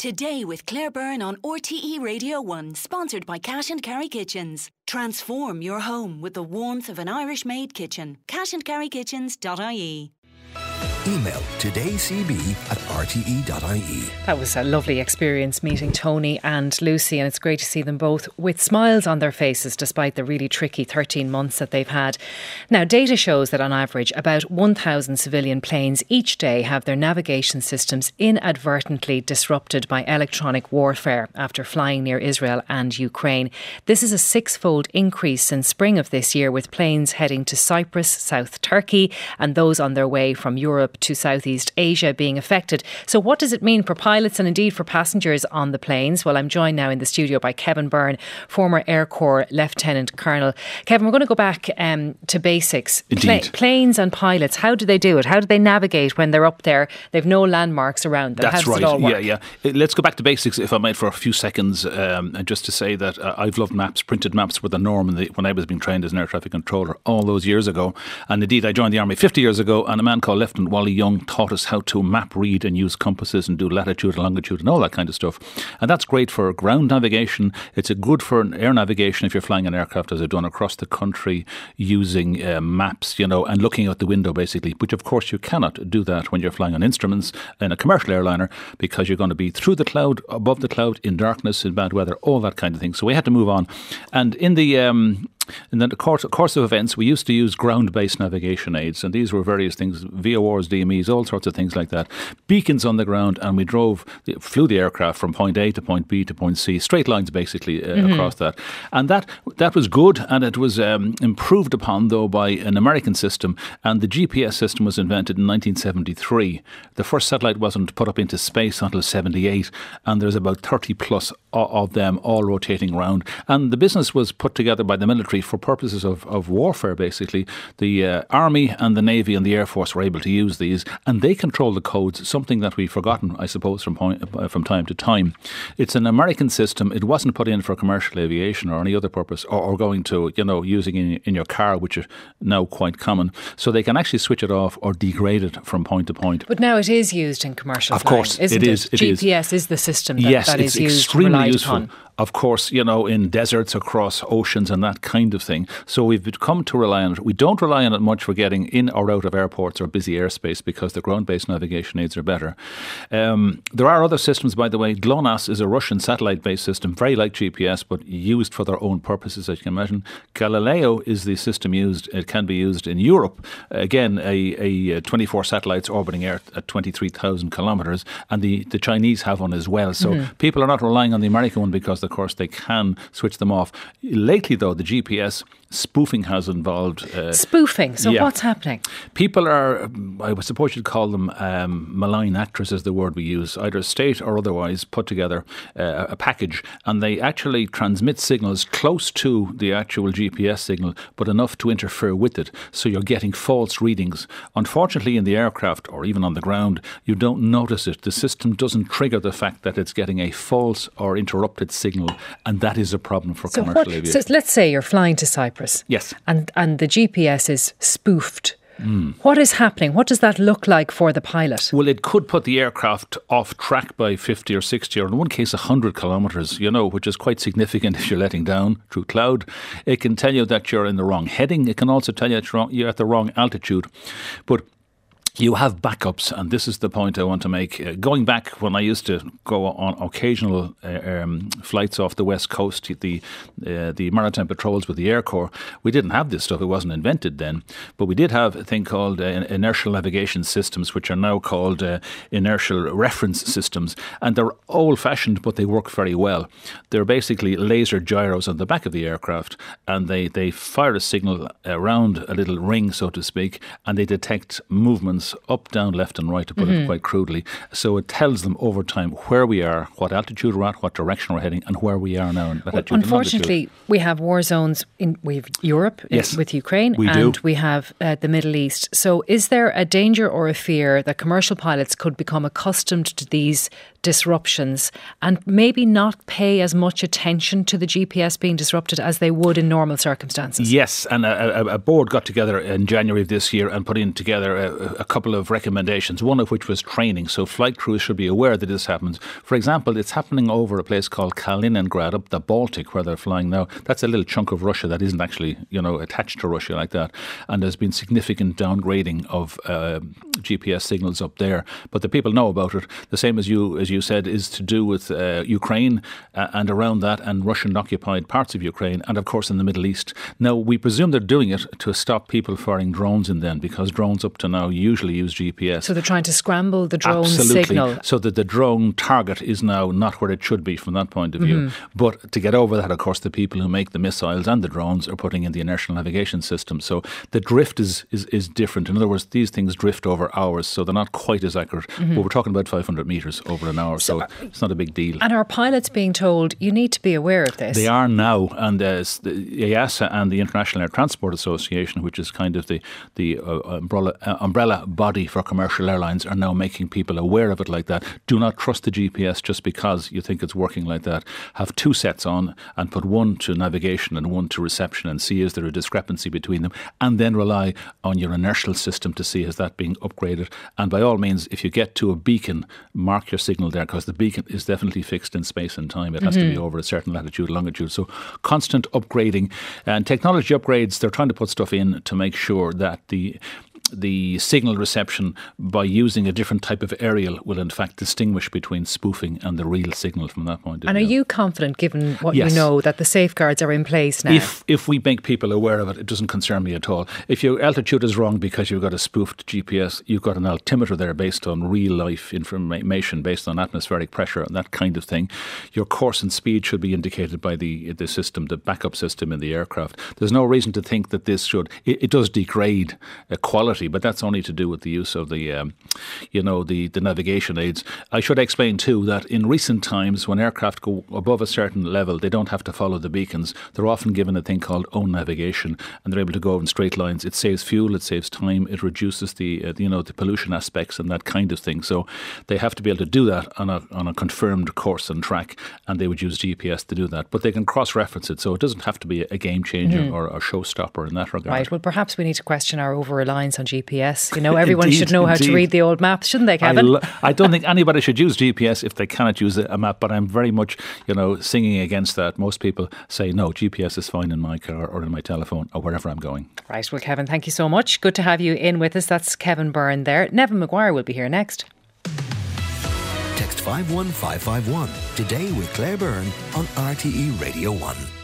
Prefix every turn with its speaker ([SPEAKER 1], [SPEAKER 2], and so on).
[SPEAKER 1] Today with Claire Byrne on RTE Radio 1, sponsored by Cash and Carry Kitchens. Transform your home with the warmth of an Irish-made kitchen. cashandcarrykitchens.ie.
[SPEAKER 2] Email todaycb@rte.ie.
[SPEAKER 3] That was a lovely experience meeting Tony and Lucy, and it's great to see them both with smiles on their faces despite the really tricky 13 months that they've had. Now, data shows that on average about 1,000 civilian planes each day have their navigation systems inadvertently disrupted by electronic warfare after flying near Israel and Ukraine. This is a six-fold increase since spring of this year, with planes heading to Cyprus, South Turkey, and those on their way from Europe to Southeast Asia being affected. So what does it mean for pilots and indeed for passengers on the planes? Well, I'm joined now in the studio by Kevin Byrne, former Air Corps Lieutenant Colonel. Kevin, we're going to go back to basics. Planes and pilots, how do they do it? How do they navigate when they're up there? They've no landmarks around them.
[SPEAKER 4] That's
[SPEAKER 3] how does
[SPEAKER 4] right.
[SPEAKER 3] It all work?
[SPEAKER 4] Yeah. Let's go back to basics, if I might, for a few seconds, and just to say that I've loved maps. Printed maps were the norm when I was being trained as an air traffic controller all those years ago. And indeed, I joined the Army 50 years ago, and a man called Lieutenant Wally Young taught us how to map read and use compasses and do latitude and longitude and all that kind of stuff. And that's great for ground navigation. It's good for air navigation if you're flying an aircraft, as I've done across the country, using maps, and looking out the window basically. But of course you cannot do that when you're flying on instruments in a commercial airliner, because you're going to be through the cloud, above the cloud, in darkness, in bad weather, all that kind of thing. So we had to move on. And in the course of events, we used to use ground-based navigation aids, and these were various things, VORs, DMEs, all sorts of things like that. Beacons on the ground, and we flew the aircraft from point A to point B to point C, straight lines basically across that. And that was good, and it was improved upon, though, by an American system, and the GPS system was invented in 1973. The first satellite wasn't put up into space until 78, and there's about 30 plus of them all rotating around. And the business was put together by the military for purposes of warfare, basically. The Army and the Navy and the Air Force were able to use these, and they control the codes, something that we've forgotten, I suppose, from time to time. It's an American system. It wasn't put in for commercial aviation or any other purpose, or going to, using in your car, which is now quite common. So they can actually switch it off or degrade it from point to point.
[SPEAKER 3] But now it is used in commercial flying,
[SPEAKER 4] course,
[SPEAKER 3] isn't
[SPEAKER 4] it is.
[SPEAKER 3] GPS is the system that is used,
[SPEAKER 4] extremely
[SPEAKER 3] relied
[SPEAKER 4] useful.
[SPEAKER 3] upon.
[SPEAKER 4] Of course, in deserts, across oceans and that kind of thing. So we've come to rely on it. We don't rely on it much for getting in or out of airports or busy airspace, because the ground-based navigation aids are better. There are other systems, by the way. GLONASS is a Russian satellite-based system, very like GPS, but used for their own purposes, as you can imagine. Galileo is the system used. It can be used in Europe. Again, a 24 satellites orbiting Earth at 23,000 kilometres, and the Chinese have one as well. So people are not relying on the American one, because of course they can switch them off. Lately, though, the GPS spoofing has involved.
[SPEAKER 3] Spoofing? So what's happening?
[SPEAKER 4] People are, I suppose you'd call them malign actors, is the word we use, either state or otherwise, put together a package, and they actually transmit signals close to the actual GPS signal, but enough to interfere with it. So you're getting false readings. Unfortunately, in the aircraft or even on the ground, you don't notice it. The system doesn't trigger the fact that it's getting a false or interrupted signal, and that is a problem for commercial aviation.
[SPEAKER 3] So let's say you're flying to Cyprus.
[SPEAKER 4] Yes.
[SPEAKER 3] And the GPS is spoofed. What is happening? What does that look like for the pilot?
[SPEAKER 4] Well, it could put the aircraft off track by 50 or 60 or in one case 100 kilometres, which is quite significant if you're letting down through cloud. It can tell you that you're in the wrong heading. It can also tell you that you're at the wrong altitude. But you have backups, and this is the point I want to make. Going back when I used to go on occasional flights off the west coast, the maritime patrols with the Air Corps, we didn't have this stuff. It wasn't invented then, but we did have a thing called inertial navigation systems, which are now called inertial reference systems, and they're old-fashioned, but they work very well. They're basically laser gyros on the back of the aircraft, and they fire a signal around a little ring, so to speak, and they detect movements up, down, left and right, to put it quite crudely. So it tells them over time where we are, what altitude we're at, what direction we're heading, and where we are now in latitude.
[SPEAKER 3] Unfortunately, we have war zones we have Europe with Ukraine, we have the Middle East. So is there a danger or a fear that commercial pilots could become accustomed to these disruptions and maybe not pay as much attention to the GPS being disrupted as they would in normal circumstances?
[SPEAKER 4] Yes, and a board got together in January of this year and put in together a couple of recommendations, one of which was training. So flight crews should be aware that this happens. For example, it's happening over a place called Kaliningrad, up the Baltic, where they're flying now. That's a little chunk of Russia that isn't actually, attached to Russia like that. And there's been significant downgrading of GPS signals up there. But the people know about it. The same as you said, is to do with Ukraine and around that, and Russian-occupied parts of Ukraine, and of course in the Middle East. Now, we presume they're doing it to stop people firing drones in them, because drones up to now usually use GPS.
[SPEAKER 3] So they're trying to scramble the drone
[SPEAKER 4] Absolutely.
[SPEAKER 3] signal.
[SPEAKER 4] So that the drone target is now not where it should be from that point of view. But to get over that, of course, the people who make the missiles and the drones are putting in the inertial navigation system. So the drift is different. In other words, these things drift over hours, so they're not quite as accurate. But we're talking about 500 metres over an hour, so it's not a big deal.
[SPEAKER 3] And are pilots being told, you need to be aware of this?
[SPEAKER 4] They are now, and the EASA and the International Air Transport Association, which is kind of the umbrella body for commercial airlines, are now making people aware of it like that. Do not trust the GPS just because you think it's working like that. Have two sets on and put one to navigation and one to reception, and see is there a discrepancy between them, and then rely on your inertial system to see is that being upgraded. And by all means, if you get to a beacon, mark your signal there, because the beacon is definitely fixed in space and time. It has to be over a certain latitude, longitude. So constant upgrading and technology upgrades. They're trying to put stuff in to make sure that the signal reception, by using a different type of aerial, will in fact distinguish between spoofing and the real signal from that point of view.
[SPEAKER 3] And are you confident, given what
[SPEAKER 4] Yes.
[SPEAKER 3] you know, that the safeguards are in place now?
[SPEAKER 4] If we make people aware of it, it doesn't concern me at all. If your altitude is wrong because you've got a spoofed GPS, you've got an altimeter there based on real life information, based on atmospheric pressure and that kind of thing. Your course and speed should be indicated by the system, the backup system in the aircraft. There's no reason to think that this should. It does degrade quality, but that's only to do with the use of the navigation aids. I should explain too that in recent times, when aircraft go above a certain level, they don't have to follow the beacons. They're often given a thing called own navigation, and they're able to go in straight lines. It saves fuel, it saves time, it reduces the pollution aspects and that kind of thing. So they have to be able to do that on a confirmed course and track, and they would use GPS to do that. But they can cross-reference it, so it doesn't have to be a game changer or a showstopper in that regard.
[SPEAKER 3] Right. Well, perhaps we need to question our over-reliance on GPS. Everyone should know how to read the old maps, shouldn't they, Kevin?
[SPEAKER 4] I don't think anybody should use GPS if they cannot use a map, but I'm very much, singing against that. Most people say, no, GPS is fine in my car or in my telephone or wherever I'm going.
[SPEAKER 3] Right. Well, Kevin, thank you so much. Good to have you in with us. That's Kevin Byrne there. Nevin Maguire will be here next.
[SPEAKER 2] Text 51551 today with Claire Byrne on RTE Radio 1.